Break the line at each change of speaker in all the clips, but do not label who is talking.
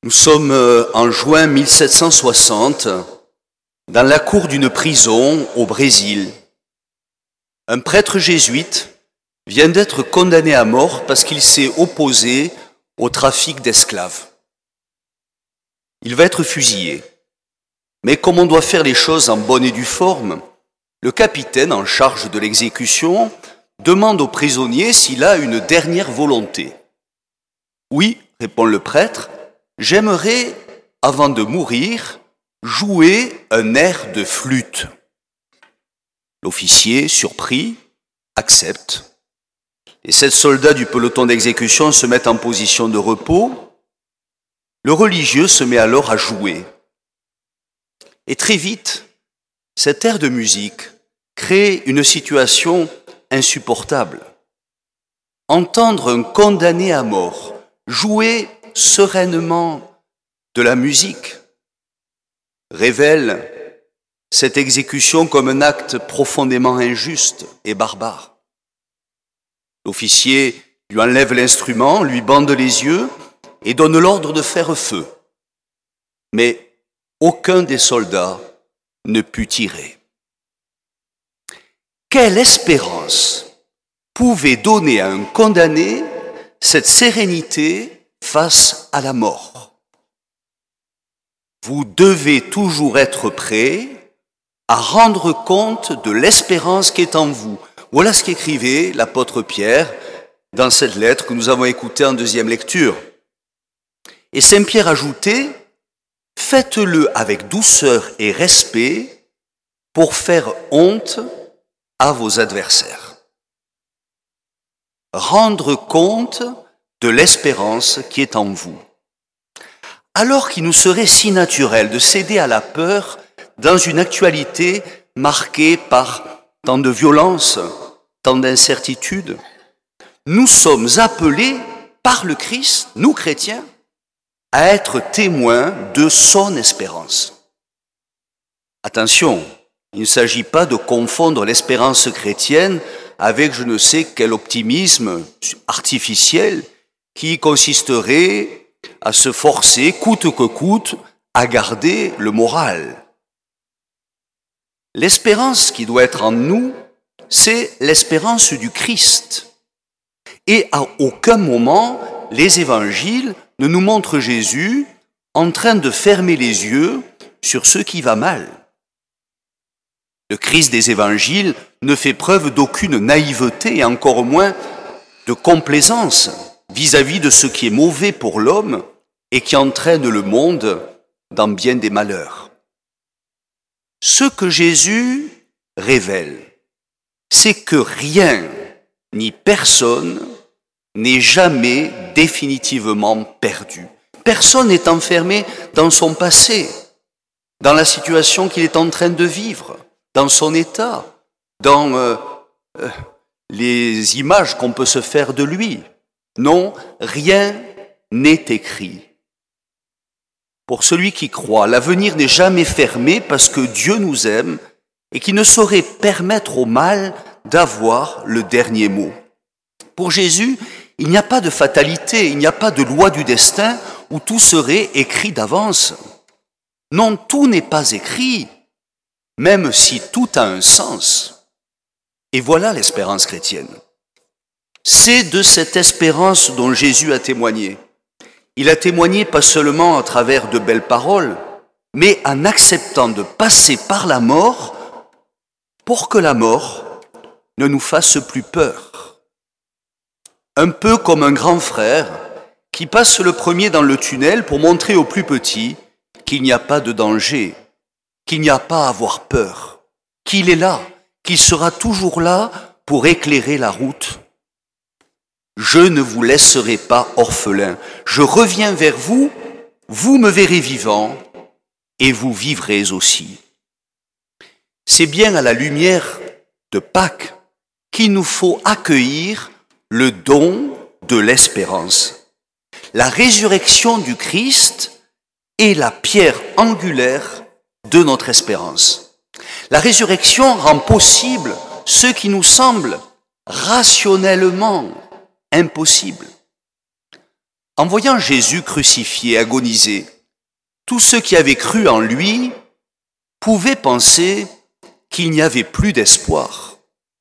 Nous sommes en juin 1760, dans la cour d'une prison au Brésil. Un prêtre jésuite vient d'être condamné à mort parce qu'il s'est opposé au trafic d'esclaves. Il va être fusillé. Mais comme on doit faire les choses en bonne et due forme, le capitaine en charge de l'exécution demande au prisonnier s'il a une dernière volonté. « Oui, répond le prêtre, j'aimerais, avant de mourir, jouer un air de flûte. » L'officier, surpris, accepte. Les 7 soldats du peloton d'exécution se mettent en position de repos. Le religieux se met alors à jouer. Et très vite, cet air de musique crée une situation insupportable. Entendre un condamné à mort jouer sereinement de la musique révèle cette exécution comme un acte profondément injuste et barbare. L'officier lui enlève l'instrument, lui bande les yeux et donne l'ordre de faire feu. Mais aucun des soldats ne put tirer. Quelle espérance pouvait donner à un condamné cette sérénité face à la mort? Vous devez toujours être prêt à rendre compte de l'espérance qui est en vous. Voilà ce qu'écrivait l'apôtre Pierre dans cette lettre que nous avons écoutée en deuxième lecture. Et saint Pierre ajoutait « Faites-le avec douceur et respect pour faire honte à vos adversaires. » Rendre compte de l'espérance qui est en vous. Alors qu'il nous serait si naturel de céder à la peur dans une actualité marquée par tant de violence, tant d'incertitudes, nous sommes appelés par le Christ, nous chrétiens, à être témoins de son espérance. Attention, il ne s'agit pas de confondre l'espérance chrétienne avec je ne sais quel optimisme artificiel qui consisterait à se forcer, coûte que coûte, à garder le moral. L'espérance qui doit être en nous, c'est l'espérance du Christ. Et à aucun moment, les évangiles ne nous montrent Jésus en train de fermer les yeux sur ce qui va mal. Le Christ des évangiles ne fait preuve d'aucune naïveté et encore moins de complaisance vis-à-vis de ce qui est mauvais pour l'homme et qui entraîne le monde dans bien des malheurs. Ce que Jésus révèle, c'est que rien ni personne n'est jamais définitivement perdu. Personne n'est enfermé dans son passé, dans la situation qu'il est en train de vivre, dans son état, dans les images qu'on peut se faire de lui. Non, rien n'est écrit. Pour celui qui croit, l'avenir n'est jamais fermé parce que Dieu nous aime et qu'il ne saurait permettre au mal d'avoir le dernier mot. Pour Jésus, il n'y a pas de fatalité, il n'y a pas de loi du destin où tout serait écrit d'avance. Non, tout n'est pas écrit, même si tout a un sens. Et voilà l'espérance chrétienne. C'est de cette espérance dont Jésus a témoigné. Il a témoigné pas seulement à travers de belles paroles, mais en acceptant de passer par la mort pour que la mort ne nous fasse plus peur. Un peu comme un grand frère qui passe le premier dans le tunnel pour montrer aux plus petits qu'il n'y a pas de danger, qu'il n'y a pas à avoir peur, qu'il est là, qu'il sera toujours là pour éclairer la route. Je ne vous laisserai pas orphelin. Je reviens vers vous, vous me verrez vivant et vous vivrez aussi. C'est bien à la lumière de Pâques qu'il nous faut accueillir le don de l'espérance. La résurrection du Christ est la pierre angulaire de notre espérance. La résurrection rend possible ce qui nous semble rationnellement impossible. En voyant Jésus crucifié, agonisé, tous ceux qui avaient cru en lui pouvaient penser qu'il n'y avait plus d'espoir.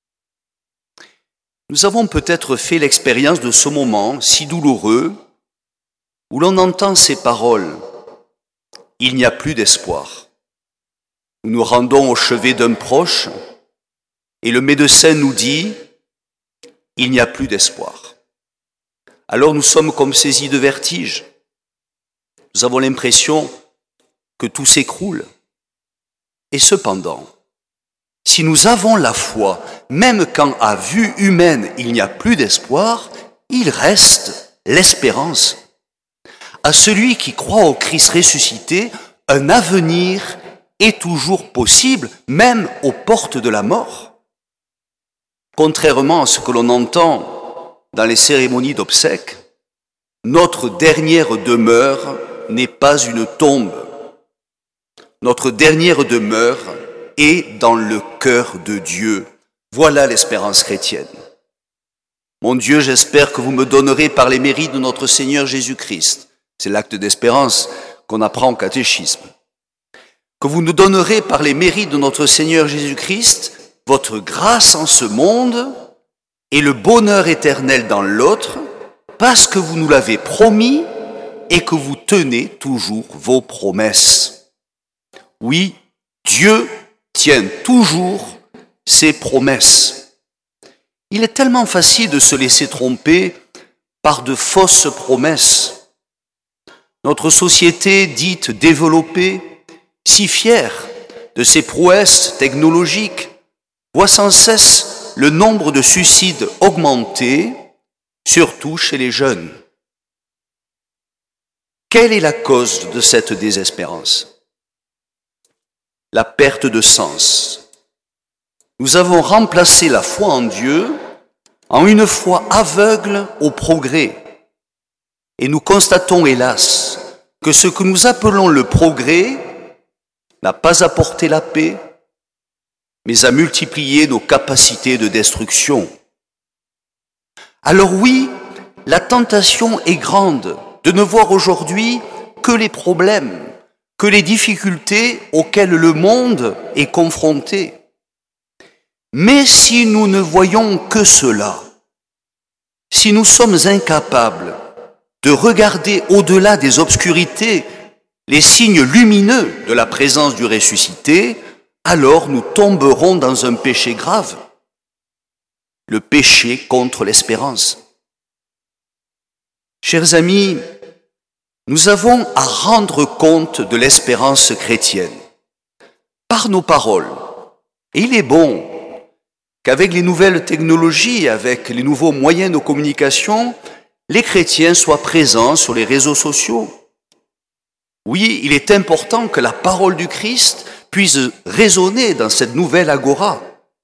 Nous avons peut-être fait l'expérience de ce moment si douloureux où l'on entend ces paroles « Il n'y a plus d'espoir ». Nous nous rendons au chevet d'un proche et le médecin nous dit « Il n'y a plus d'espoir ». Alors nous sommes comme saisis de vertige. Nous avons l'impression que tout s'écroule. Et cependant, si nous avons la foi, même quand à vue humaine il n'y a plus d'espoir, il reste l'espérance. À celui qui croit au Christ ressuscité, un avenir est toujours possible, même aux portes de la mort. Contrairement à ce que l'on entend dans les cérémonies d'obsèques, notre dernière demeure n'est pas une tombe. Notre dernière demeure est dans le cœur de Dieu. Voilà l'espérance chrétienne. Mon Dieu, j'espère que vous me donnerez par les mérites de notre Seigneur Jésus-Christ. C'est l'acte d'espérance qu'on apprend au catéchisme. Que vous nous donnerez par les mérites de notre Seigneur Jésus-Christ votre grâce en ce monde et le bonheur éternel dans l'autre, parce que vous nous l'avez promis et que vous tenez toujours vos promesses. Oui, Dieu tient toujours ses promesses. Il est tellement facile de se laisser tromper par de fausses promesses. Notre société dite développée, si fière de ses prouesses technologiques, voit sans cesse le nombre de suicides augmenter, surtout chez les jeunes. Quelle est la cause de cette désespérance ? La perte de sens. Nous avons remplacé la foi en Dieu en une foi aveugle au progrès. Et nous constatons, hélas, que ce que nous appelons le progrès n'a pas apporté la paix, mais a multiplié nos capacités de destruction. Alors oui, la tentation est grande de ne voir aujourd'hui que les problèmes, que les difficultés auxquelles le monde est confronté. Mais si nous ne voyons que cela, si nous sommes incapables de regarder au-delà des obscurités les signes lumineux de la présence du ressuscité, alors nous tomberons dans un péché grave, le péché contre l'espérance. Chers amis, nous avons à rendre compte de l'espérance chrétienne par nos paroles. Et il est bon qu'avec les nouvelles technologies, avec les nouveaux moyens de communication, les chrétiens soient présents sur les réseaux sociaux. Oui, il est important que la parole du Christ puisse résonner dans cette nouvelle agora.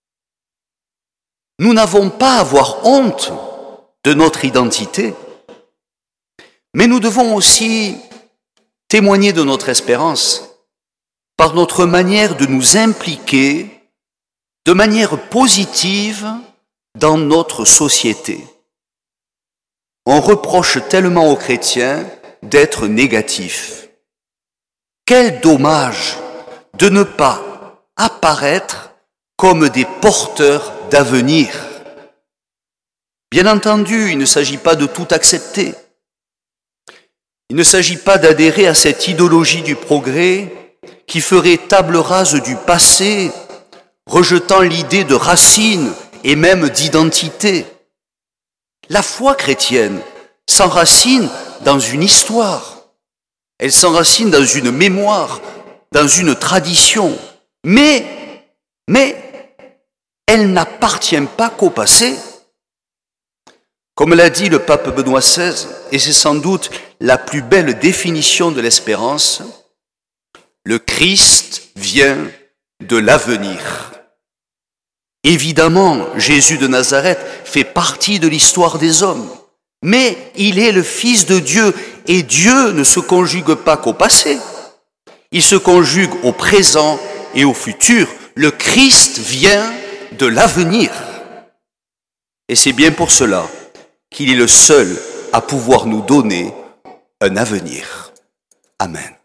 Nous n'avons pas à avoir honte de notre identité, mais nous devons aussi témoigner de notre espérance par notre manière de nous impliquer de manière positive dans notre société. On reproche tellement aux chrétiens d'être négatifs. Quel dommage de ne pas apparaître comme des porteurs d'avenir. Bien entendu, il ne s'agit pas de tout accepter. Il ne s'agit pas d'adhérer à cette idéologie du progrès qui ferait table rase du passé, rejetant l'idée de racine et même d'identité. La foi chrétienne s'enracine dans une histoire, elle s'enracine dans une mémoire, dans une tradition, mais elle n'appartient pas qu'au passé. Comme l'a dit le pape Benoît XVI, et c'est sans doute la plus belle définition de l'espérance, le Christ vient de l'avenir. Évidemment, Jésus de Nazareth fait partie de l'histoire des hommes, mais il est le Fils de Dieu, et Dieu ne se conjugue pas qu'au passé, il se conjugue au présent et au futur. Le Christ vient de l'avenir. Et c'est bien pour cela qu'il est le seul à pouvoir nous donner un avenir. Amen.